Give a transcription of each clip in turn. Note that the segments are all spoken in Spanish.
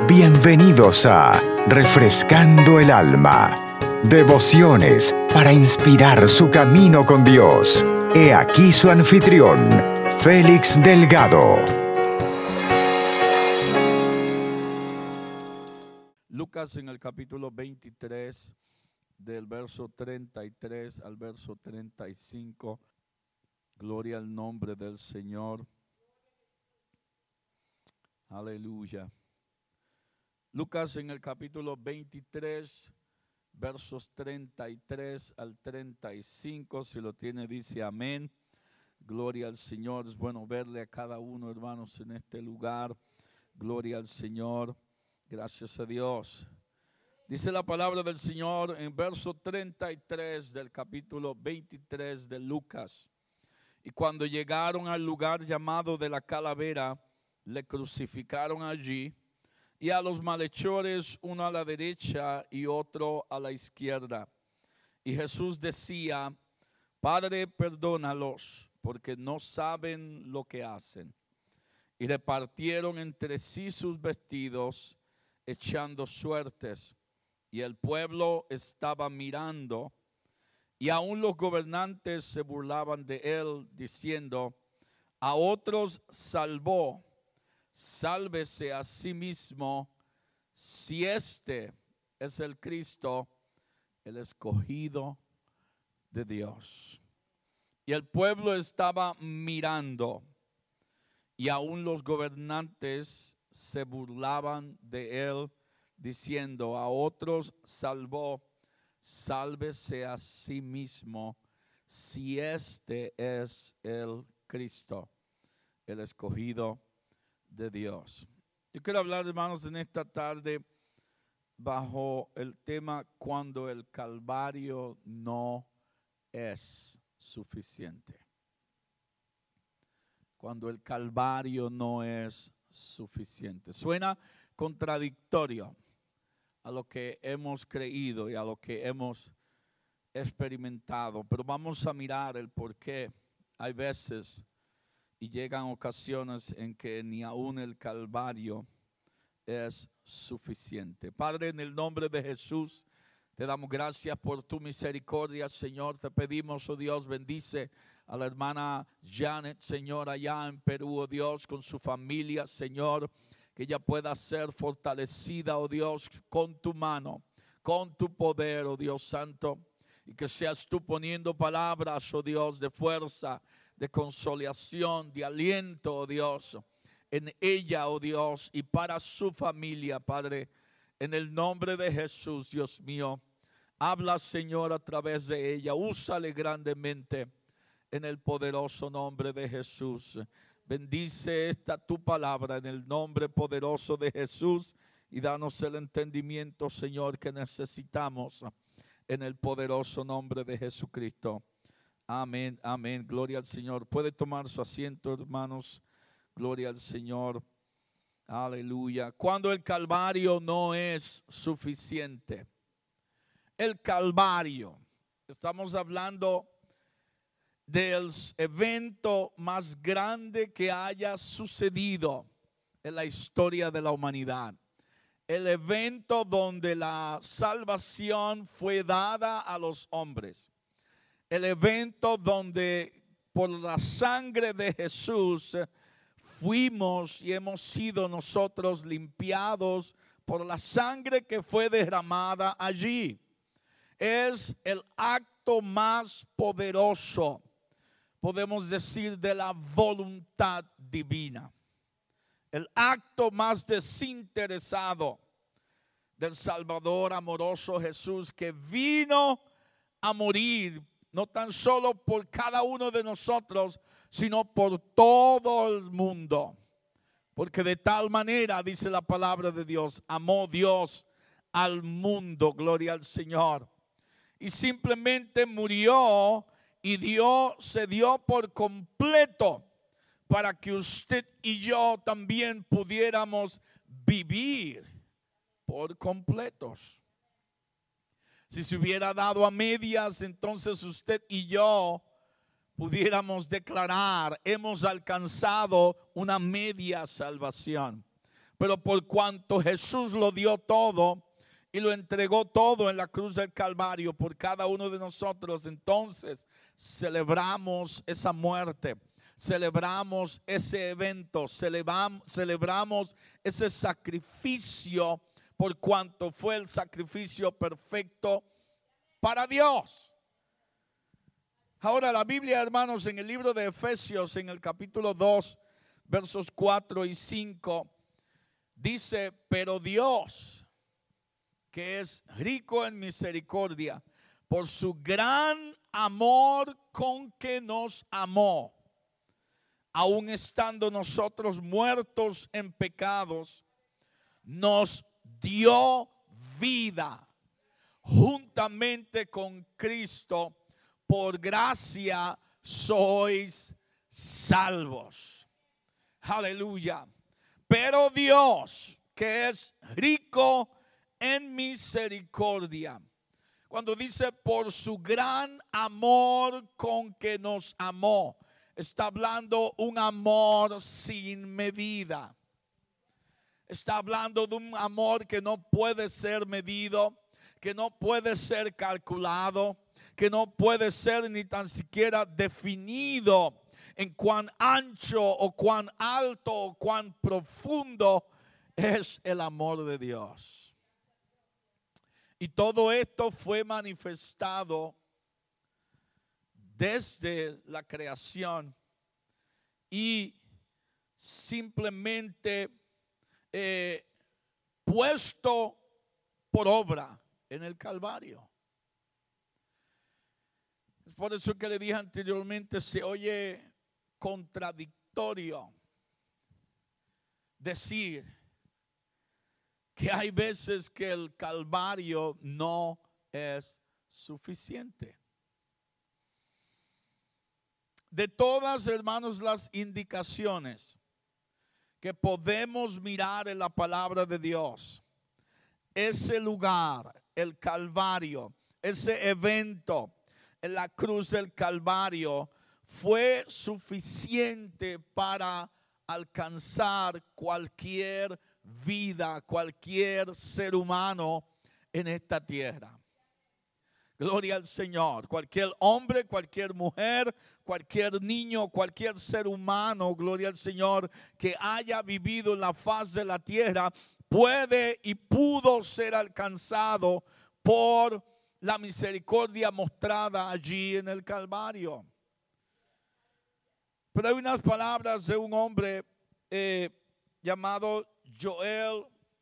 Bienvenidos a Refrescando el Alma. Devociones para inspirar su camino con Dios. He aquí su anfitrión, Félix Delgado. Lucas en el capítulo 23, del verso 33 al verso 35. Gloria al nombre del Señor. Aleluya. Lucas en el capítulo 23, versos 33 al 35. Si lo tiene, dice amén. Gloria al Señor. Es bueno verle a cada uno, hermanos, en este lugar. Gloria al Señor. Gracias a Dios. Dice la palabra del Señor en verso 33 del capítulo 23 de Lucas. Y cuando llegaron al lugar llamado de la Calavera, le crucificaron allí, y a los malhechores, uno a la derecha y otro a la izquierda. Y Jesús decía: Padre, perdónalos, porque no saben lo que hacen. Y repartieron entre sí sus vestidos, echando suertes. Y el pueblo estaba mirando, y aún los gobernantes se burlaban de él, diciendo: a otros salvó, sálvese a sí mismo, si este es el Cristo, el escogido de Dios. Y el pueblo estaba mirando, y aún los gobernantes se burlaban de él, diciendo: a otros salvó, sálvese a sí mismo, si este es el Cristo, el escogido de Dios. Yo quiero hablar, hermanos, en esta tarde bajo el tema: cuando el Calvario no es suficiente. Cuando el Calvario no es suficiente. Suena contradictorio a lo que hemos creído y a lo que hemos experimentado, pero vamos a mirar el por qué hay veces y llegan ocasiones en que ni aún el Calvario es suficiente. Padre, en el nombre de Jesús, te damos gracias por tu misericordia, Señor. Te pedimos, oh Dios, bendice a la hermana Janet, Señor, allá en Perú, oh Dios, con su familia, Señor, que ella pueda ser fortalecida, oh Dios, con tu mano, con tu poder, oh Dios Santo, y que seas tú poniendo palabras, oh Dios, de fuerza, de consolación, de aliento, oh Dios, en ella, oh Dios, y para su familia, Padre, en el nombre de Jesús, Dios mío. Habla, Señor, a través de ella. Úsale grandemente en el poderoso nombre de Jesús. Bendice esta tu palabra en el nombre poderoso de Jesús y danos el entendimiento, Señor, que necesitamos en el poderoso nombre de Jesucristo. Amén, amén. Gloria al Señor. Puede tomar su asiento, hermanos. Gloria al Señor. Aleluya. Cuando el Calvario no es suficiente. El Calvario. Estamos hablando del evento más grande que haya sucedido en la historia de la humanidad. El evento donde la salvación fue dada a los hombres. El evento donde por la sangre de Jesús fuimos y hemos sido nosotros limpiados por la sangre que fue derramada allí. Es el acto más poderoso, podemos decir, de la voluntad divina. El acto más desinteresado del Salvador amoroso Jesús, que vino a morir no tan solo por cada uno de nosotros, sino por todo el mundo. Porque de tal manera, dice la palabra de Dios, amó Dios al mundo, gloria al Señor. Y simplemente murió y se dio por completo para que usted y yo también pudiéramos vivir por completos. Si se hubiera dado a medias, entonces usted y yo pudiéramos declarar: hemos alcanzado una media salvación. Pero por cuanto Jesús lo dio todo y lo entregó todo en la cruz del Calvario por cada uno de nosotros, entonces celebramos esa muerte, celebramos ese evento, celebramos ese sacrificio, por cuanto fue el sacrificio perfecto para Dios. Ahora la Biblia, hermanos, en el libro de Efesios, en el capítulo 2, versos 4 y 5, dice: pero Dios, que es rico en misericordia, por su gran amor con que nos amó, aun estando nosotros muertos en pecados, nos dio vida juntamente con Cristo. Por gracia sois salvos. Aleluya. Pero Dios, que es rico en misericordia, cuando dice por su gran amor con que nos amó, está hablando un amor sin medida. Está hablando de un amor que no puede ser medido, que no puede ser calculado, que no puede ser ni tan siquiera definido en cuán ancho o cuán alto o cuán profundo es el amor de Dios. Y todo esto fue manifestado desde la creación y simplemente puesto por obra en el Calvario. Es por eso que le dije anteriormente, se oye contradictorio decir que hay veces que el Calvario no es suficiente. De todas, hermanos, las indicaciones que podemos mirar en la palabra de Dios, ese lugar, el Calvario, ese evento en la cruz del Calvario fue suficiente para alcanzar cualquier vida, cualquier ser humano en esta tierra. Gloria al Señor. Cualquier hombre, cualquier mujer, cualquier niño, cualquier ser humano, gloria al Señor, que haya vivido en la faz de la tierra, puede y pudo ser alcanzado por la misericordia mostrada allí en el Calvario. Pero hay unas palabras de un hombre llamado Joel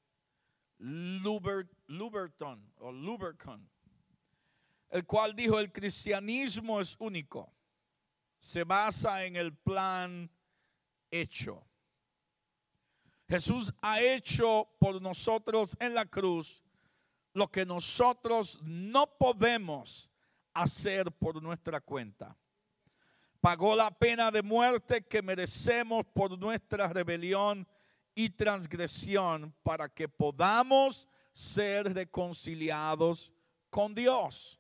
Luberton, el cual dijo: el cristianismo es único, se basa en el plan hecho. Jesús ha hecho por nosotros en la cruz lo que nosotros no podemos hacer por nuestra cuenta. Pagó la pena de muerte que merecemos por nuestra rebelión y transgresión para que podamos ser reconciliados con Dios.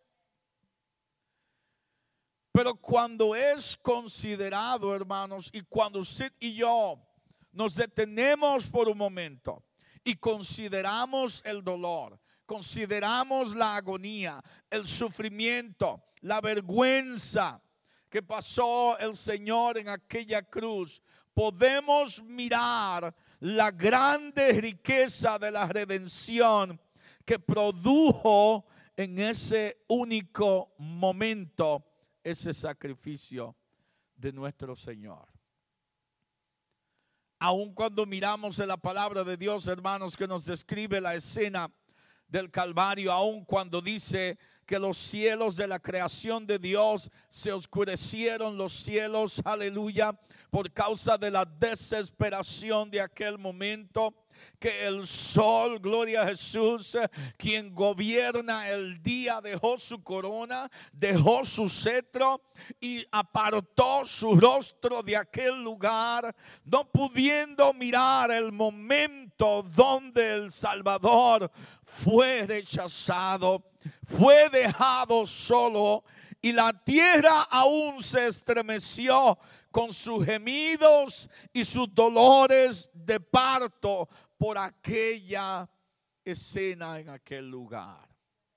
Pero cuando es considerado, hermanos, y cuando usted y yo nos detenemos por un momento y consideramos el dolor, consideramos la agonía, el sufrimiento, la vergüenza que pasó el Señor en aquella cruz, podemos mirar la grande riqueza de la redención que produjo en ese único momento ese sacrificio de nuestro Señor. Aun cuando miramos en la palabra de Dios, hermanos, que nos describe la escena del Calvario, aun cuando dice que los cielos de la creación de Dios se oscurecieron, los cielos, aleluya, por causa de la desesperación de aquel momento, que el sol, gloria a Jesús, quien gobierna el día, dejó su corona, dejó su cetro y apartó su rostro de aquel lugar, no pudiendo mirar el momento donde el Salvador fue rechazado, fue dejado solo, y la tierra aún se estremeció con sus gemidos y sus dolores de parto por aquella escena en aquel lugar,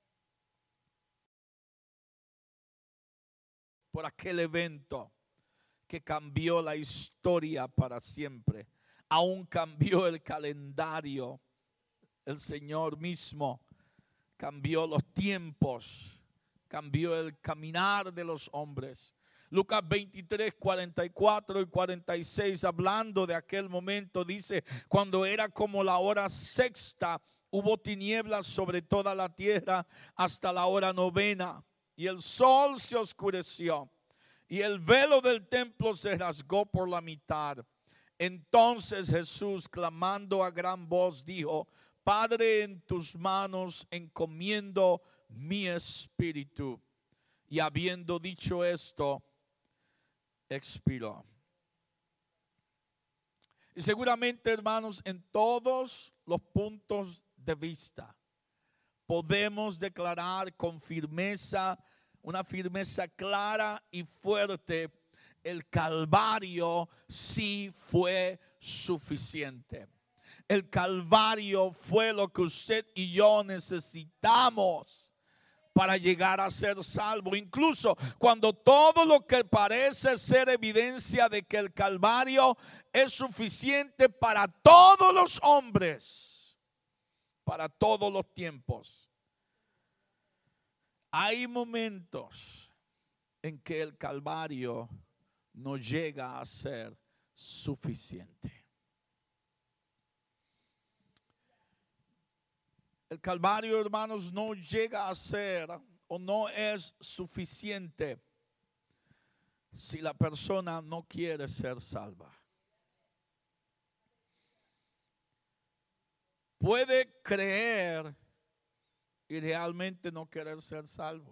por aquel evento que cambió la historia para siempre. Aún cambió el calendario. El Señor mismo cambió los tiempos, cambió el caminar de los hombres. Lucas 23, 44 y 46, hablando de aquel momento, dice: cuando era como la hora sexta, hubo tinieblas sobre toda la tierra hasta la hora novena, y el sol se oscureció, y el velo del templo se rasgó por la mitad. Entonces Jesús, clamando a gran voz, dijo: Padre, en tus manos encomiendo mi espíritu. Y habiendo dicho esto, expiró. Y seguramente, hermanos, en todos los puntos de vista podemos declarar con firmeza, una firmeza clara y fuerte: el Calvario sí fue suficiente. El Calvario fue lo que usted y yo necesitamos para llegar a ser salvo. Incluso cuando todo lo que parece ser evidencia de que el Calvario es suficiente para todos los hombres, para todos los tiempos, hay momentos en que el Calvario no llega a ser suficiente. El Calvario, hermanos, no llega a ser o no es suficiente si la persona no quiere ser salva. Puede creer y realmente no querer ser salvo.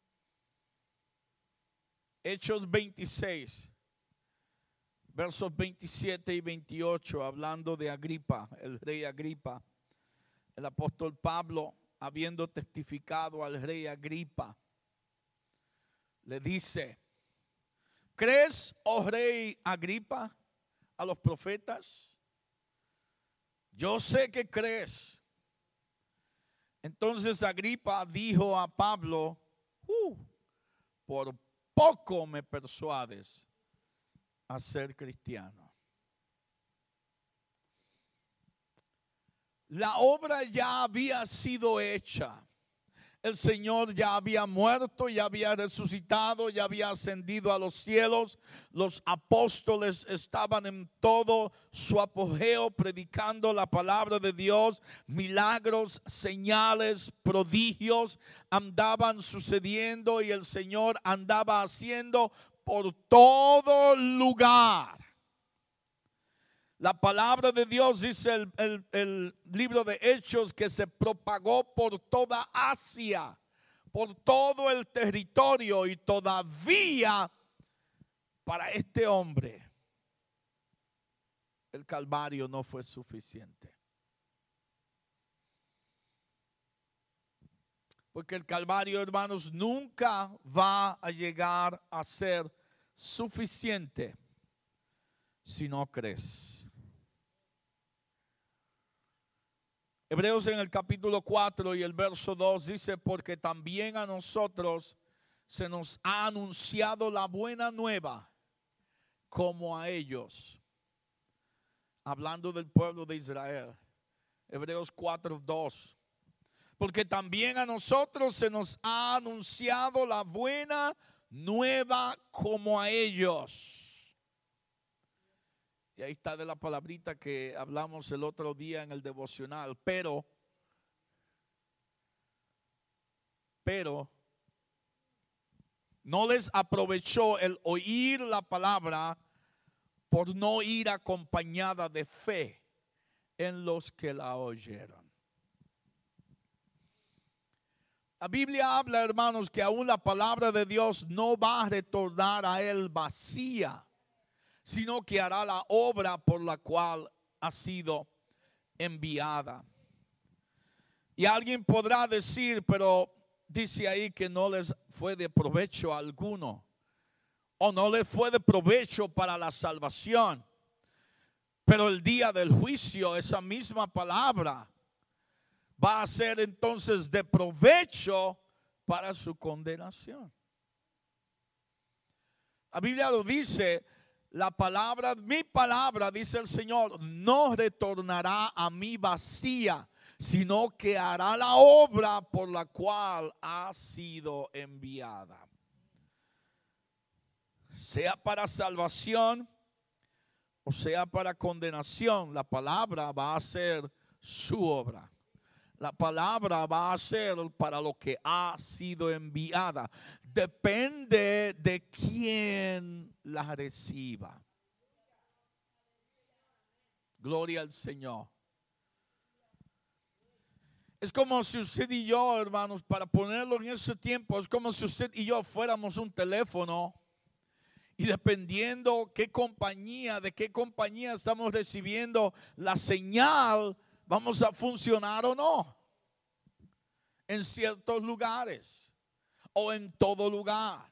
Hechos 26, versos 27 y 28, hablando de Agripa, el rey Agripa. El apóstol Pablo, habiendo testificado al rey Agripa, le dice: ¿crees, oh rey Agripa, a los profetas? Yo sé que crees. Entonces Agripa dijo a Pablo: por poco me persuades a ser cristiano. La obra ya había sido hecha. El Señor ya había muerto, ya había resucitado, ya había ascendido a los cielos. Los apóstoles estaban en todo su apogeo predicando la palabra de Dios. Milagros, señales, prodigios andaban sucediendo y el Señor andaba haciendo por todo lugar. La palabra de Dios, dice el libro de Hechos, que se propagó por toda Asia, por todo el territorio, y todavía para este hombre el Calvario no fue suficiente. Porque el Calvario, hermanos, nunca va a llegar a ser suficiente si no crees. Hebreos en el capítulo 4 y el verso 2 dice: porque también a nosotros se nos ha anunciado la buena nueva como a ellos. Hablando del pueblo de Israel. Hebreos 4, 2. Porque también a nosotros se nos ha anunciado la buena nueva como a ellos. Y ahí está de la palabrita que hablamos el otro día en el devocional. Pero no les aprovechó el oír la palabra por no ir acompañada de fe en los que la oyeron. La Biblia habla, hermanos, que aún la palabra de Dios no va a retornar a él vacía, sino que hará la obra por la cual ha sido enviada. Y alguien podrá decir, pero dice ahí que no les fue de provecho alguno, o no les fue de provecho para la salvación. Pero el día del juicio, esa misma palabra va a ser entonces de provecho para su condenación. La Biblia lo dice, la palabra, mi palabra, dice el Señor, no retornará a mí vacía, sino que hará la obra por la cual ha sido enviada. Sea para salvación o sea para condenación, la palabra va a hacer su obra. La palabra va a ser para lo que ha sido enviada. Depende de quién la reciba. Gloria al Señor. Es como si usted y yo, hermanos, para ponerlo en ese tiempo, es como si usted y yo fuéramos un teléfono y dependiendo de qué compañía estamos recibiendo la señal, vamos a funcionar o no en ciertos lugares o en todo lugar.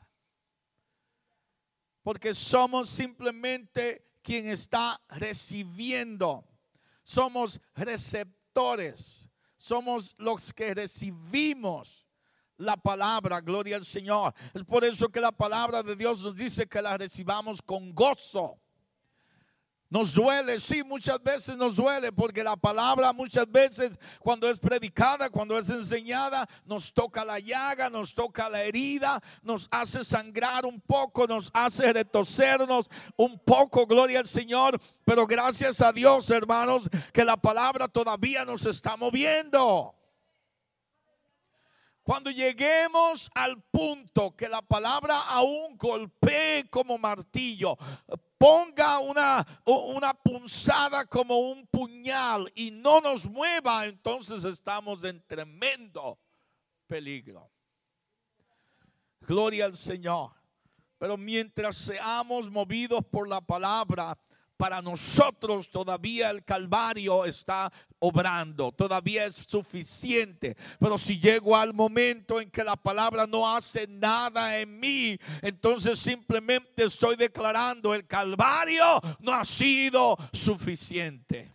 Porque somos simplemente quien está recibiendo. Somos receptores. Somos los que recibimos la palabra, gloria al Señor. Es por eso que la palabra de Dios nos dice que la recibamos con gozo. Nos duele, sí, muchas veces nos duele, porque la palabra muchas veces cuando es predicada, cuando es enseñada, nos toca la llaga, nos toca la herida, nos hace sangrar un poco, nos hace retorcernos un poco, gloria al Señor. Pero gracias a Dios, hermanos, que la palabra todavía nos está moviendo. Cuando lleguemos al punto que la palabra aún golpee como martillo, ponga una punzada como un puñal y no nos mueva, entonces estamos en tremendo peligro. Gloria al Señor. Pero mientras seamos movidos por la palabra, para nosotros todavía el Calvario está obrando, todavía es suficiente. Pero si llego al momento en que la palabra no hace nada en mí, entonces simplemente estoy declarando el Calvario no ha sido suficiente.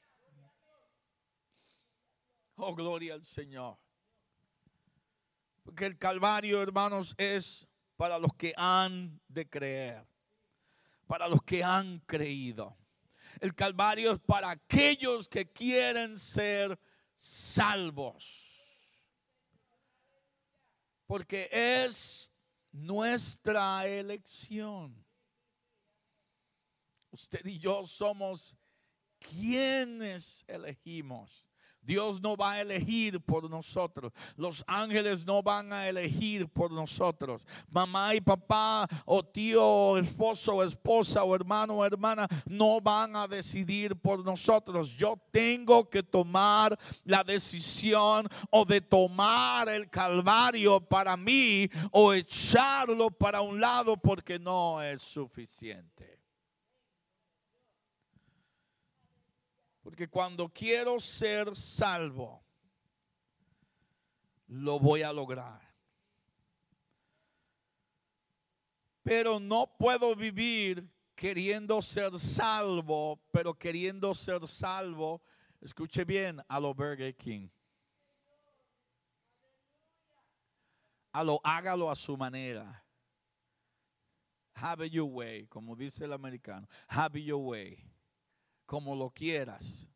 Oh, gloria al Señor. Porque el Calvario, hermanos, es para los que han de creer. Para los que han creído. El Calvario es para aquellos que quieren ser salvos. Porque es nuestra elección. Usted y yo somos quienes elegimos. Dios no va a elegir por nosotros. Los ángeles no van a elegir por nosotros. Mamá y papá o tío o esposo o esposa o hermano o hermana no van a decidir por nosotros. Yo tengo que tomar la decisión o de tomar el Calvario para mí o echarlo para un lado porque no es suficiente. Porque cuando quiero ser salvo, lo voy a lograr. Pero no puedo vivir queriendo ser salvo, pero queriendo ser salvo, escuche bien, a lo Burger King. Hágalo a su manera. Have it your way, como dice el americano. Have it your way. Como lo quieras.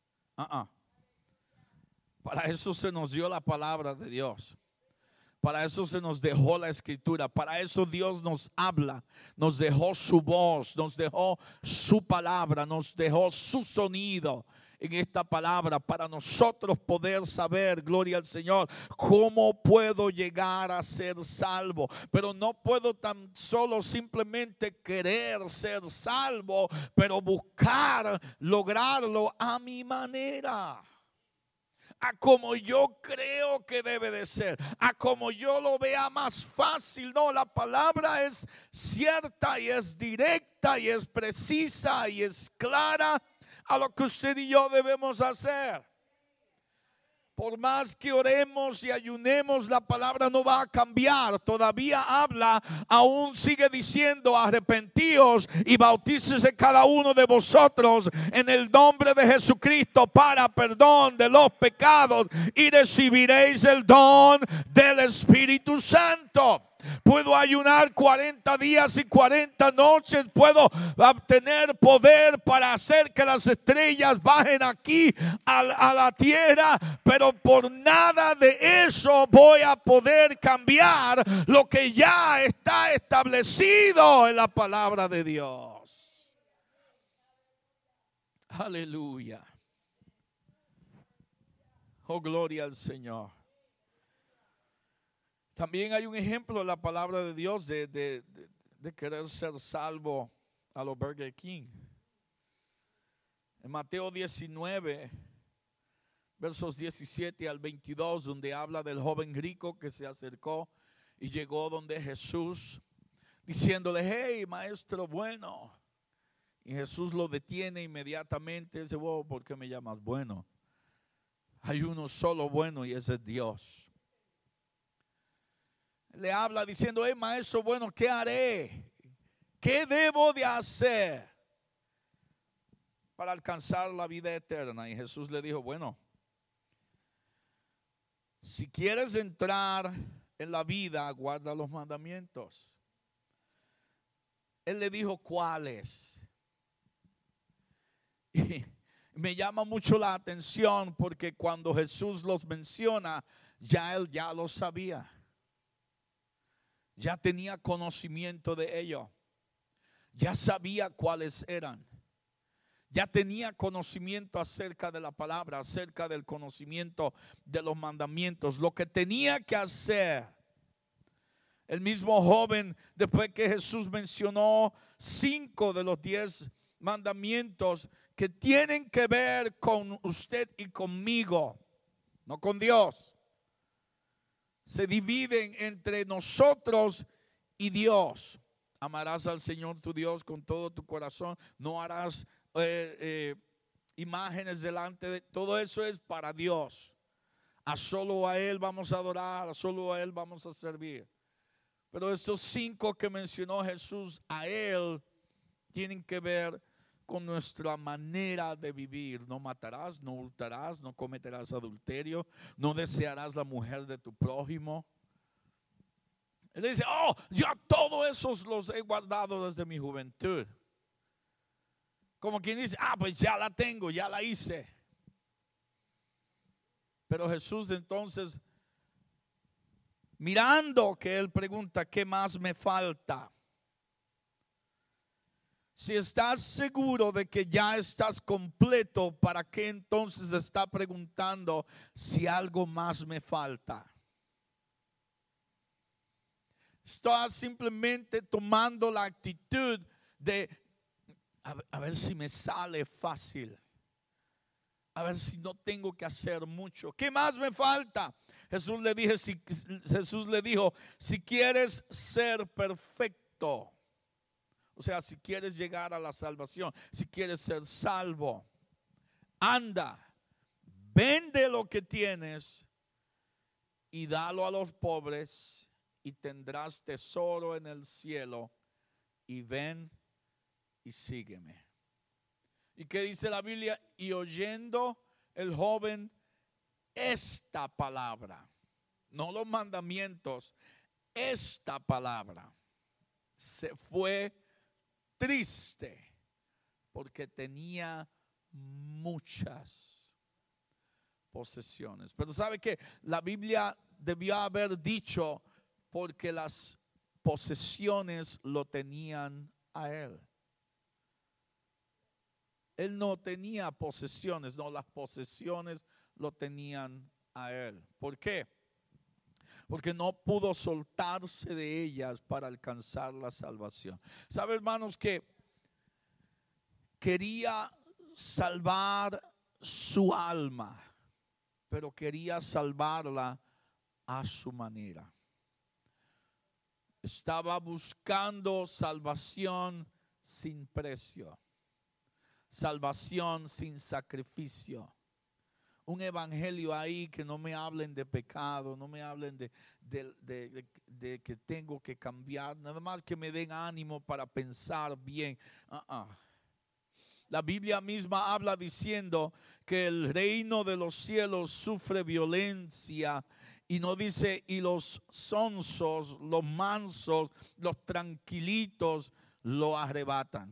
Para eso se nos dio la palabra de Dios. Para eso se nos dejó la escritura. Para eso Dios nos habla. Nos dejó su voz. Nos dejó su palabra. Nos dejó su sonido en esta palabra para nosotros poder saber, gloria al Señor, cómo puedo llegar a ser salvo. Pero no puedo tan solo simplemente querer ser salvo, pero buscar lograrlo a mi manera, a como yo creo que debe de ser, a como yo lo vea más fácil. No, la palabra es cierta y es directa y es precisa y es clara a lo que usted y yo debemos hacer. Por más que oremos y ayunemos, la palabra no va a cambiar. Todavía habla, aún sigue diciendo: arrepentíos y bautícese cada uno de vosotros en el nombre de Jesucristo para perdón de los pecados y recibiréis el don del Espíritu Santo. Puedo ayunar 40 días y 40 noches. Puedo obtener poder para hacer que las estrellas bajen aquí a la tierra. Pero por nada de eso voy a poder cambiar lo que ya está establecido en la palabra de Dios. Aleluya. Oh, gloria al Señor. También hay un ejemplo en la palabra de Dios de querer ser salvo a los Burger King. En Mateo 19, versos 17 al 22, donde habla del joven rico que se acercó y llegó donde Jesús, diciéndole: hey, maestro bueno. Y Jesús lo detiene inmediatamente. Dice: oh, ¿por qué me llamas bueno? Hay uno solo bueno y ese es Dios. Le habla diciendo: hey, maestro bueno, ¿qué haré? ¿Qué debo de hacer para alcanzar la vida eterna? Y Jesús le dijo: bueno, si quieres entrar en la vida, guarda los mandamientos. Él le dijo: ¿cuáles? Y me llama mucho la atención porque cuando Jesús los menciona, ya él ya lo sabía. Ya tenía conocimiento de ello. Ya sabía cuáles eran. Ya tenía conocimiento acerca de la palabra, acerca del conocimiento de los mandamientos. Lo que tenía que hacer. El mismo joven, después que Jesús mencionó 5 de los 10 mandamientos que tienen que ver con usted y conmigo, no con Dios. Se dividen entre nosotros y Dios. Amarás al Señor tu Dios con todo tu corazón. No harás imágenes delante de. Todo eso es para Dios. Solo a Él vamos a adorar, solo a Él vamos a servir. Pero estos 5 que mencionó Jesús a Él tienen que ver con nuestra manera de vivir. No matarás, no hurtarás, no cometerás adulterio, no desearás la mujer de tu prójimo. Él dice: oh, yo todos esos los he guardado desde mi juventud. Como quien dice: pues ya la tengo, ya la hice. Pero Jesús entonces, mirando que él pregunta: ¿qué más me falta? Si estás seguro de que ya estás completo, ¿para qué entonces está preguntando si algo más me falta? Estás simplemente tomando la actitud de a ver si me sale fácil. A ver si no tengo que hacer mucho. ¿Qué más me falta? Jesús le dijo: si quieres ser perfecto. O sea, si quieres llegar a la salvación, si quieres ser salvo, anda, vende lo que tienes y dalo a los pobres y tendrás tesoro en el cielo. Y ven y sígueme. ¿Y qué dice la Biblia? Y oyendo el joven esta palabra, no los mandamientos, esta palabra, se fue triste porque tenía muchas posesiones. Pero ¿sabe qué? La Biblia debió haber dicho porque las posesiones lo tenían a él. Él no tenía posesiones, no, las posesiones lo tenían a él. ¿Por qué? Porque no pudo soltarse de ellas para alcanzar la salvación. ¿Sabe, hermanos, que quería salvar su alma, pero quería salvarla a su manera? Estaba buscando salvación sin precio, salvación sin sacrificio, un evangelio ahí que no me hablen de pecado, no me hablen de que tengo que cambiar, nada más que me den ánimo para pensar bien. La Biblia misma habla diciendo que el reino de los cielos sufre violencia. Y no dice, y los sonsos, los mansos, los tranquilitos lo arrebatan.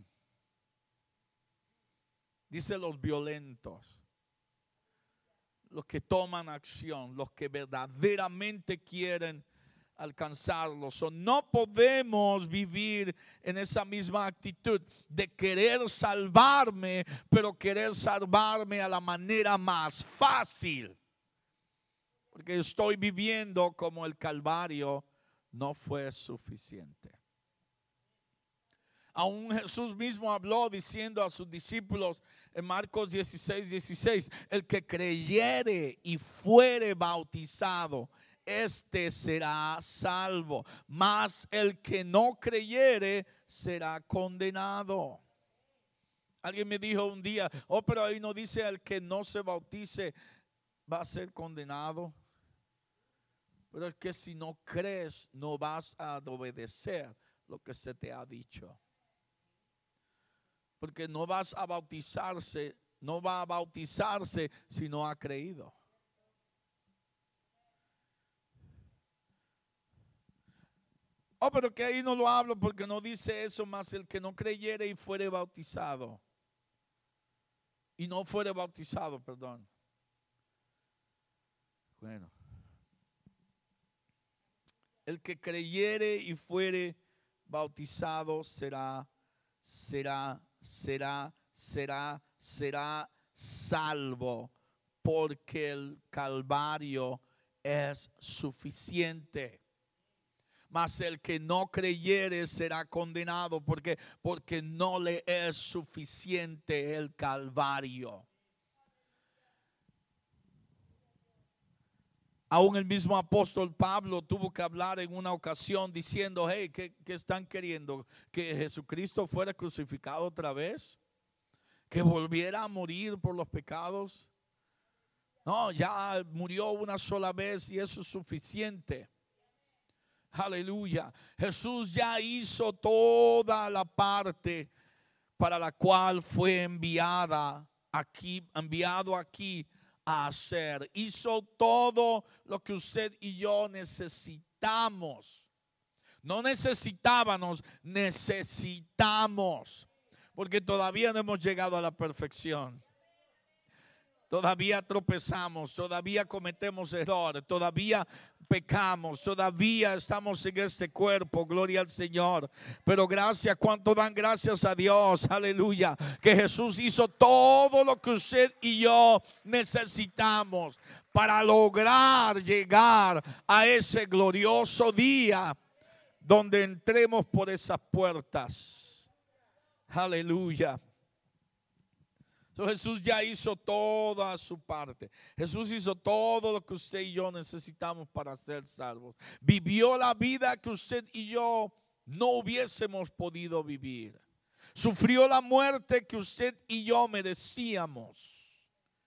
Dice los violentos, los que toman acción, los que verdaderamente quieren alcanzarlo. No podemos vivir en esa misma actitud de querer salvarme, pero querer salvarme a la manera más fácil. Porque estoy viviendo como el Calvario no fue suficiente. Aún Jesús mismo habló diciendo a sus discípulos en Marcos 16:16, el que creyere y fuere bautizado, este será salvo, mas el que no creyere será condenado. Alguien me dijo un día, pero ahí no dice el que no se bautice va a ser condenado. Pero es que si no crees, no vas a obedecer lo que se te ha dicho. Porque no vas a bautizarse, no va a bautizarse si no ha creído. Pero que ahí no lo hablo porque no dice eso, más el que no creyere y fuere bautizado. Y no fuere bautizado, perdón. Bueno. El que creyere y fuere bautizado será salvo, porque el Calvario es suficiente. Mas el que no creyere será condenado, porque no le es suficiente el Calvario. Aún el mismo apóstol Pablo tuvo que hablar en una ocasión diciendo, hey, ¿qué están queriendo? ¿Que Jesucristo fuera crucificado otra vez? ¿Que volviera a morir por los pecados? No, ya murió una sola vez y eso es suficiente. Aleluya. Jesús ya hizo toda la parte para la cual fue enviado aquí a hacer. Hizo todo lo que usted y yo necesitamos. No necesitábamos, necesitamos. Porque todavía no hemos llegado a la perfección. Todavía tropezamos, todavía cometemos errores, todavía pecamos, todavía estamos en este cuerpo, gloria al Señor. Pero gracias, ¿cuánto dan gracias a Dios? Aleluya, que Jesús hizo todo lo que usted y yo necesitamos para lograr llegar a ese glorioso día donde entremos por esas puertas. Aleluya. Jesús ya hizo toda su parte. Jesús hizo todo lo que usted y yo necesitamos para ser salvos. Vivió la vida que usted y yo no hubiésemos podido vivir. Sufrió la muerte que usted y yo merecíamos.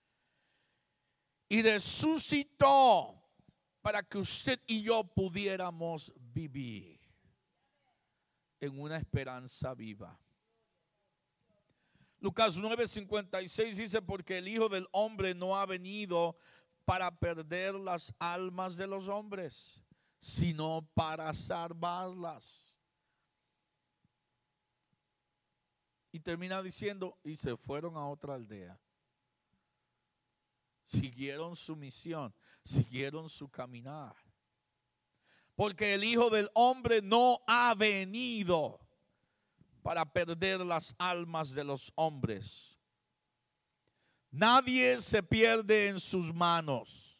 Y resucitó para que usted y yo pudiéramos vivir en una esperanza viva. Lucas 9:56 dice, porque el Hijo del Hombre no ha venido para perder las almas de los hombres, sino para salvarlas. Y termina diciendo, y se fueron a otra aldea. Siguieron su misión, siguieron su caminar. Porque el Hijo del Hombre no ha venido para perder las almas de los hombres. Nadie se pierde en sus manos.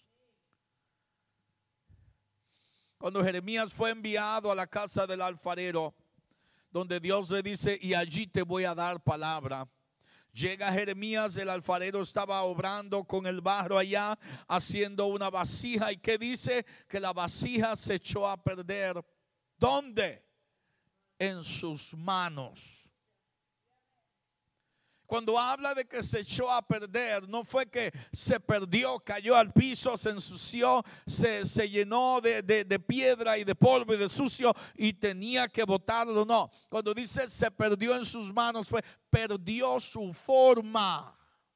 Cuando Jeremías fue enviado a la casa del alfarero, donde Dios le dice, y allí te voy a dar palabra. Llega Jeremías, el alfarero estaba obrando con el barro allá, haciendo una vasija. ¿Y qué dice? Que la vasija se echó a perder. ¿Dónde? En sus manos. Cuando habla de que se echó a perder, no fue que se perdió, cayó al piso, se ensució, se llenó de piedra y de polvo y de sucio y tenía que botarlo. No, cuando dice se perdió en sus manos, perdió su forma.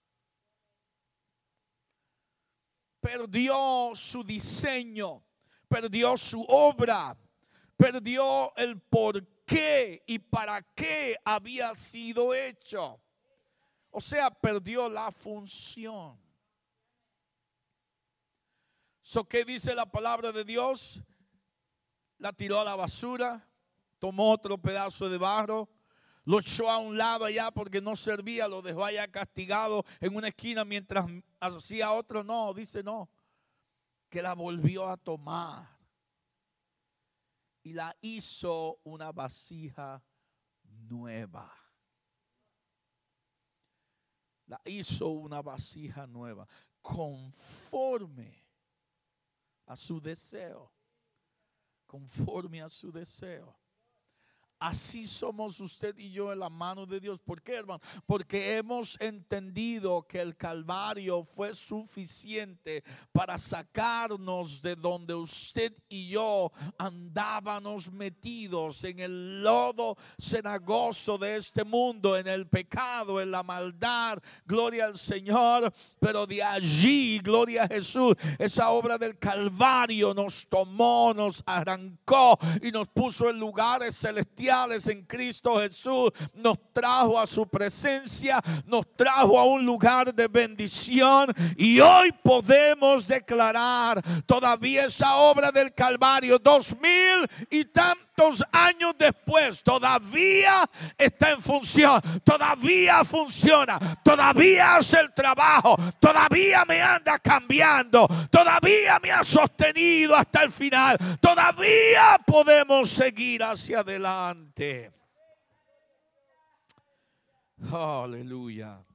Perdió su diseño, perdió su obra, perdió el por qué y para qué había sido hecho. O sea, perdió la función. ¿Qué dice la palabra de Dios? La tiró a la basura, tomó otro pedazo de barro, lo echó a un lado allá porque no servía, lo dejó allá castigado en una esquina mientras hacía otro. No, dice no, que la volvió a tomar y la hizo una vasija nueva. La hizo una vasija nueva, conforme a su deseo. Conforme a su deseo. Así somos usted y yo en la mano de Dios. ¿Por qué, hermano? Porque hemos entendido que el Calvario fue suficiente para sacarnos de donde usted y yo andábamos metidos en el lodo cenagoso de este mundo, en el pecado, en la maldad. Gloria al Señor. Pero de allí, gloria a Jesús, esa obra del Calvario nos tomó, nos arrancó y nos puso en lugares celestiales en Cristo Jesús, nos trajo a su presencia, nos trajo a un lugar de bendición y hoy podemos declarar todavía esa obra del Calvario 2000 y tantos años después, todavía está en función, todavía funciona, todavía hace el trabajo, todavía me anda cambiando, todavía me ha sostenido hasta el final, todavía podemos seguir hacia adelante. Aleluya.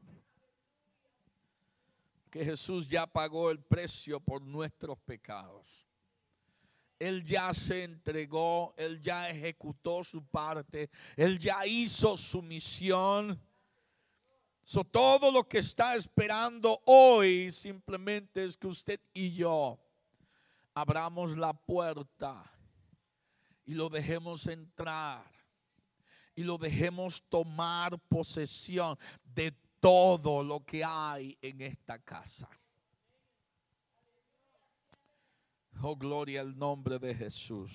Que Jesús ya pagó el precio por nuestros pecados. Él ya se entregó, Él ya ejecutó su parte, Él ya hizo su misión. Todo lo que está esperando hoy simplemente es que usted y yo abramos la puerta y lo dejemos entrar y lo dejemos tomar posesión de todo lo que hay en esta casa. Oh, gloria al nombre de Jesús.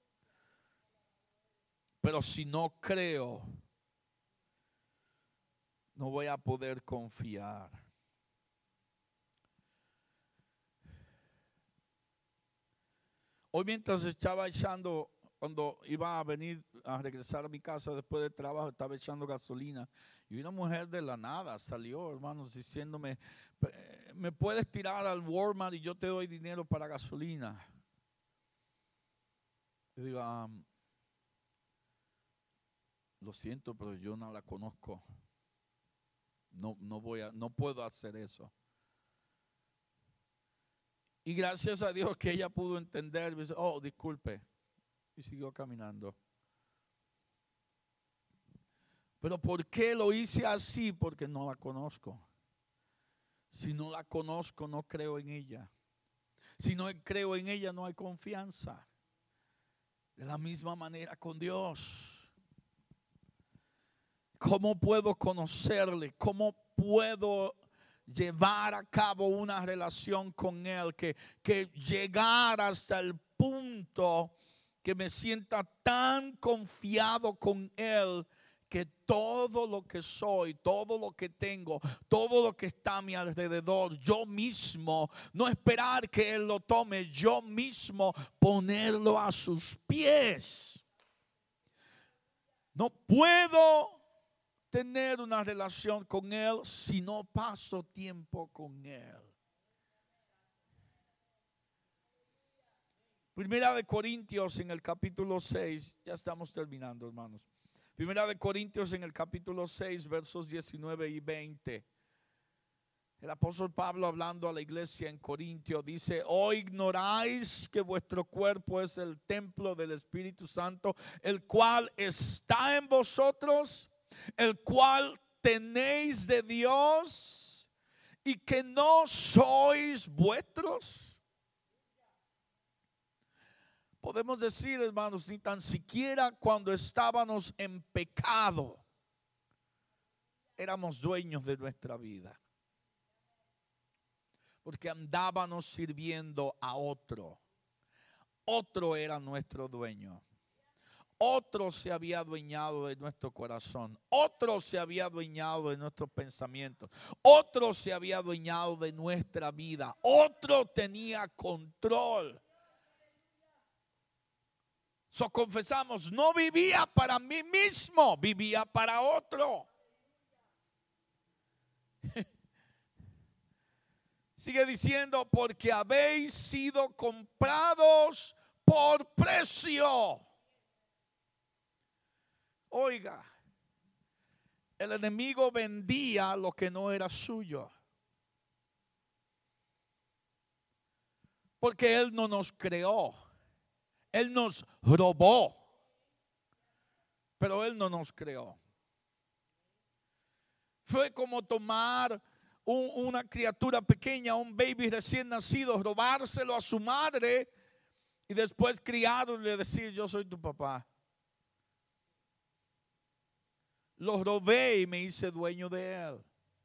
Pero si no creo, no voy a poder confiar. Hoy mientras estaba echando, cuando iba a venir a regresar a mi casa después del trabajo, estaba echando gasolina y una mujer de la nada salió, hermanos, diciéndome, ¿me puedes tirar al Walmart y yo te doy dinero para gasolina? Yo digo, lo siento, pero yo no la conozco. No puedo hacer eso. Y gracias a Dios que ella pudo entender. Me dice, oh, disculpe. Y siguió caminando. Pero ¿por qué lo hice así? Porque no la conozco. Si no la conozco, no creo en ella. Si no creo en ella, no hay confianza. De la misma manera con Dios. ¿Cómo puedo conocerle? ¿Cómo puedo llevar a cabo una relación con Él? Que llegar hasta el punto que me sienta tan confiado con Él, que todo lo que soy, todo lo que tengo, todo lo que está a mi alrededor, yo mismo, no esperar que Él lo tome, yo mismo ponerlo a sus pies. No puedo tener una relación con Él si no paso tiempo con Él. Primera de Corintios en el capítulo 6, ya estamos terminando, hermanos. Primera de Corintios en el capítulo 6, versos 19 y 20. El apóstol Pablo, hablando a la iglesia en Corintio, dice: ¿o ignoráis que vuestro cuerpo es el templo del Espíritu Santo, el cual está en vosotros, el cual tenéis de Dios y que no sois vuestros? Podemos decir, hermanos, ni tan siquiera cuando estábamos en pecado éramos dueños de nuestra vida, porque andábamos sirviendo a otro. Otro era nuestro dueño. Otro se había adueñado de nuestro corazón. Otro se había adueñado de nuestros pensamientos. Otro se había adueñado de nuestra vida. Otro tenía control. Confesamos, no vivía para mí mismo, vivía para otro. Sigue diciendo, porque habéis sido comprados por precio. Oiga, el enemigo vendía lo que no era suyo, porque él no nos creó, él nos robó, pero él no nos creó. Fue como tomar una criatura pequeña, un baby recién nacido, robárselo a su madre y después criarlo y decir, yo soy tu papá. Lo robé y me hice dueño de él.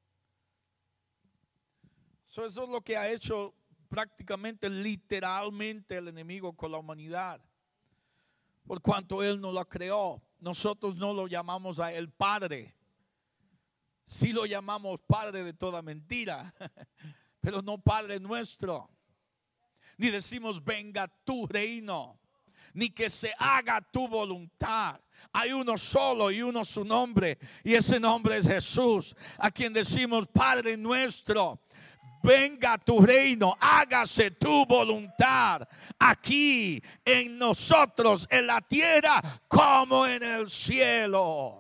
Eso es lo que ha hecho prácticamente, literalmente, el enemigo con la humanidad. Por cuanto él no la creó, nosotros no lo llamamos a él Padre. Sí lo llamamos Padre de toda mentira, pero no Padre nuestro. Ni decimos venga tu reino, ni que se haga tu voluntad. Hay uno solo y uno su nombre, y ese nombre es Jesús, a quien decimos Padre nuestro. Venga tu reino, hágase tu voluntad aquí en nosotros, en la tierra como en el cielo.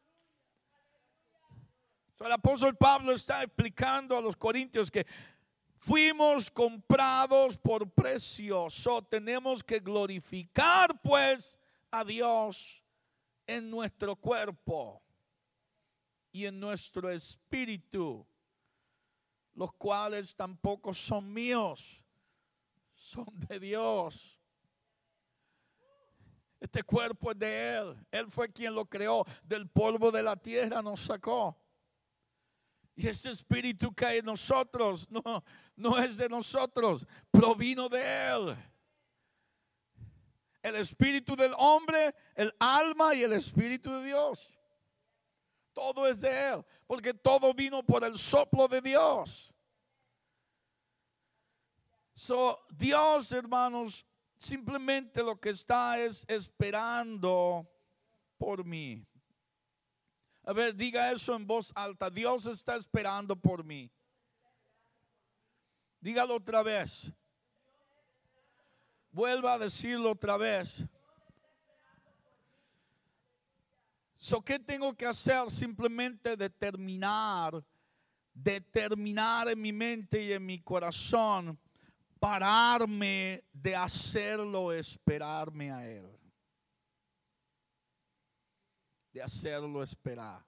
El apóstol Pablo está explicando a los corintios que fuimos comprados por precio. Tenemos que glorificar pues a Dios en nuestro cuerpo y en nuestro espíritu, los cuales tampoco son míos, son de Dios. Este cuerpo es de Él. Él fue quien lo creó. Del polvo de la tierra nos sacó. Y ese espíritu que hay en nosotros no es de nosotros, provino de Él. El espíritu del hombre, el alma y el espíritu de Dios. Todo es de Él, porque todo vino por el soplo de Dios. Dios, hermanos, simplemente lo que está es esperando por mí. A ver, diga eso en voz alta. Dios está esperando por mí. Dígalo otra vez. Vuelva a decirlo otra vez. ¿Qué tengo que hacer? Simplemente determinar en mi mente y en mi corazón, pararme de hacerlo esperarme a Él. De hacerlo esperar.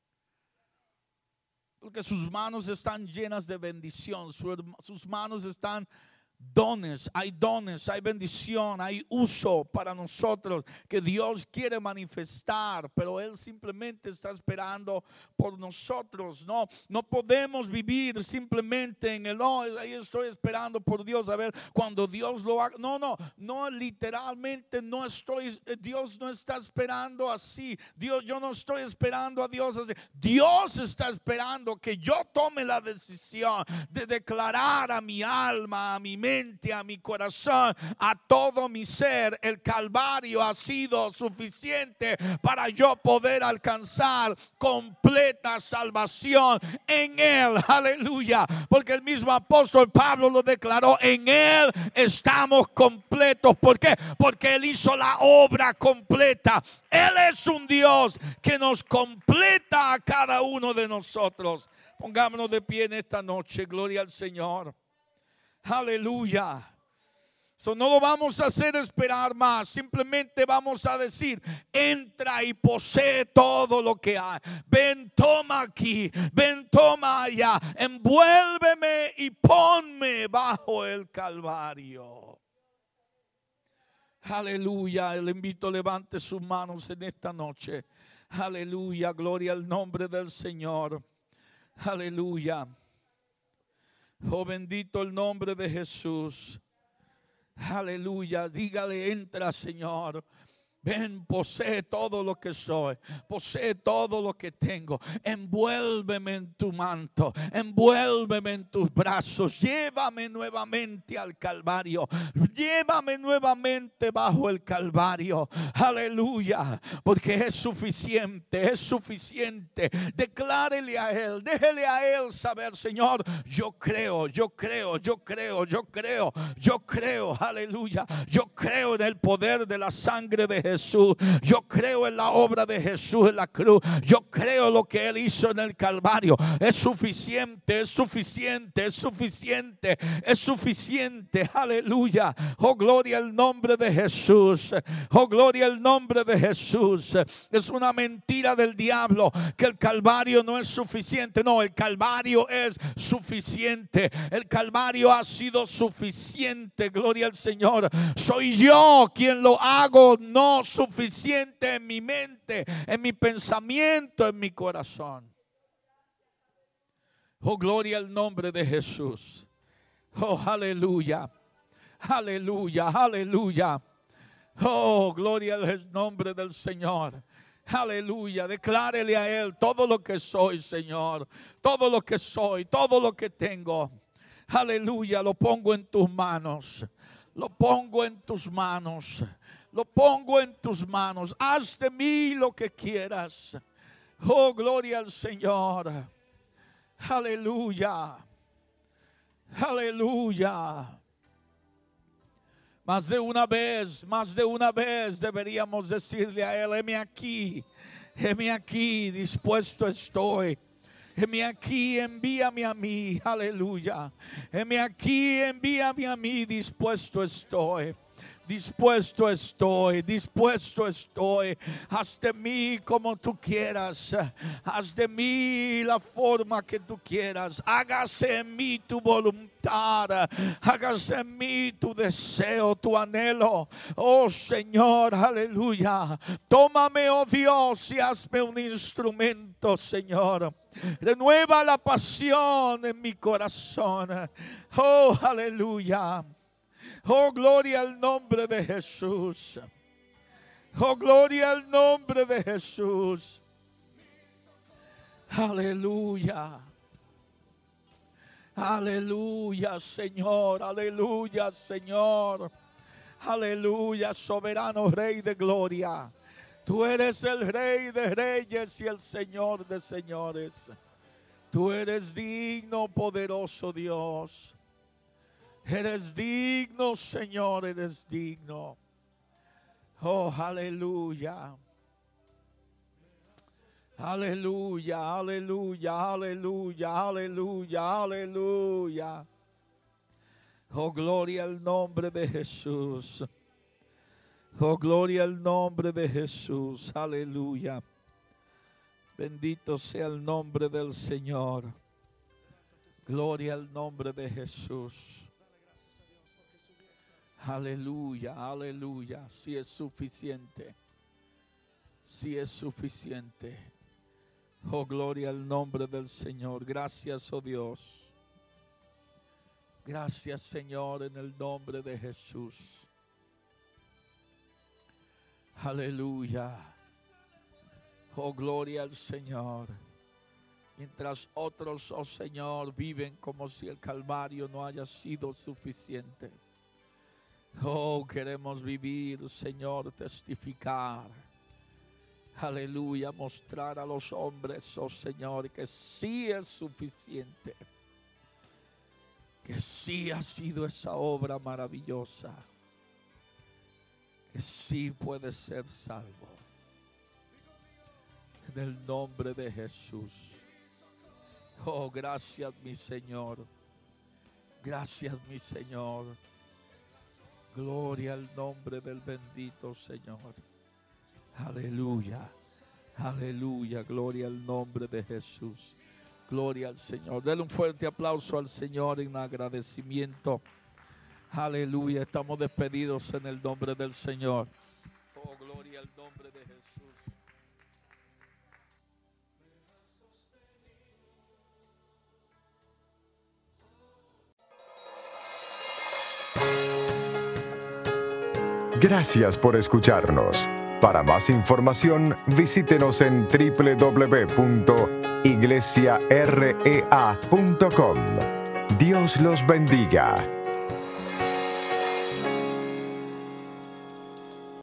Porque sus manos están llenas de bendición. Sus manos están dones, hay bendición, hay uso para nosotros que Dios quiere manifestar, pero Él simplemente está esperando por nosotros. No podemos vivir simplemente en el ahí estoy esperando por Dios a ver cuando Dios lo haga. No, literalmente Dios no está esperando así. Yo no estoy esperando a Dios así. Dios está esperando que yo tome la decisión de declarar a mi alma, a mi mente, a mi corazón, a todo mi ser, el Calvario ha sido suficiente para yo poder alcanzar completa salvación en Él. Aleluya. Porque el mismo apóstol Pablo lo declaró: en Él estamos completos. ¿Por qué? Porque Él hizo la obra completa. Él es un Dios que nos completa a cada uno de nosotros. Pongámonos de pie en esta noche. Gloria al Señor. Aleluya. So, no lo vamos a hacer esperar más. Simplemente vamos a decir: entra y posee todo lo que hay. Ven, toma aquí. Ven, toma allá. Envuélveme y ponme bajo el Calvario. Aleluya. Le invito, levante sus manos en esta noche. Aleluya. Gloria al nombre del Señor. Aleluya. Oh, bendito el nombre de Jesús. Aleluya, dígale: entra, Señor. Ven, posee todo lo que soy, posee todo lo que tengo. Envuélveme en tu manto, envuélveme en tus brazos. Llévame nuevamente al Calvario, llévame nuevamente bajo el Calvario. Aleluya, porque es suficiente, es suficiente. Declárele a Él, déjele a Él saber: Señor, yo creo, yo creo, yo creo, yo creo, yo creo. Aleluya, yo creo en el poder de la sangre de Jesús. Yo creo en la obra de Jesús en la cruz. Yo creo lo que Él hizo en el Calvario. Es suficiente, es suficiente, es suficiente, es suficiente. Aleluya. Oh, gloria al nombre de Jesús. Oh, gloria al nombre de Jesús. Es una mentira del diablo que el Calvario no es suficiente. No, el Calvario es suficiente. El Calvario ha sido suficiente. Gloria al Señor. Soy yo quien lo hago, no suficiente en mi mente, en mi pensamiento, en mi corazón. Oh, gloria al nombre de Jesús. Oh, aleluya, aleluya, aleluya. Oh, gloria al nombre del Señor. Aleluya, declárele a Él todo lo que soy, Señor. Todo lo que soy, todo lo que tengo. Aleluya, lo pongo en tus manos. Lo pongo en tus manos. Lo pongo en tus manos. Haz de mí lo que quieras. Oh, gloria al Señor. Aleluya. Aleluya. Más de una vez deberíamos decirle a Él: heme aquí, dispuesto estoy. Heme aquí, envíame a mí. Aleluya. Heme aquí, envíame a mí, dispuesto estoy. Dispuesto estoy, dispuesto estoy. Haz de mí como tú quieras. Haz de mí la forma que tú quieras. Hágase en mí tu voluntad. Hágase en mí tu deseo, tu anhelo. Oh Señor, aleluya. Tómame, oh Dios, y hazme un instrumento, Señor. Renueva la pasión en mi corazón. Oh, aleluya. Oh, gloria al nombre de Jesús. Oh, gloria al nombre de Jesús. Aleluya. Aleluya, Señor. Aleluya, Señor. Aleluya, soberano Rey de gloria. Tú eres el Rey de reyes y el Señor de señores. Tú eres digno, poderoso Dios. Eres digno, Señor, eres digno. Oh, aleluya. Aleluya, aleluya, aleluya, aleluya, aleluya. Oh, gloria al nombre de Jesús. Oh, gloria al nombre de Jesús. Aleluya. Bendito sea el nombre del Señor. Gloria al nombre de Jesús. Aleluya, aleluya. Si es suficiente. Si es suficiente. Oh, gloria al nombre del Señor. Gracias, oh Dios. Gracias, Señor, en el nombre de Jesús. Aleluya. Oh, gloria al Señor. Mientras otros, oh Señor, viven como si el Calvario no haya sido suficiente. Oh, queremos vivir, Señor, testificar. Aleluya, mostrar a los hombres, oh Señor, que sí es suficiente. Que sí ha sido esa obra maravillosa. Que sí puede ser salvo. En el nombre de Jesús. Oh, gracias, mi Señor. Gracias, mi Señor. Gloria al nombre del bendito Señor. Aleluya. Aleluya. Gloria al nombre de Jesús. Gloria al Señor. Denle un fuerte aplauso al Señor en agradecimiento. Aleluya. Estamos despedidos en el nombre del Señor. Oh, gloria al nombre de Jesús. Gracias por escucharnos. Para más información, visítenos en www.iglesiarea.com. Dios los bendiga.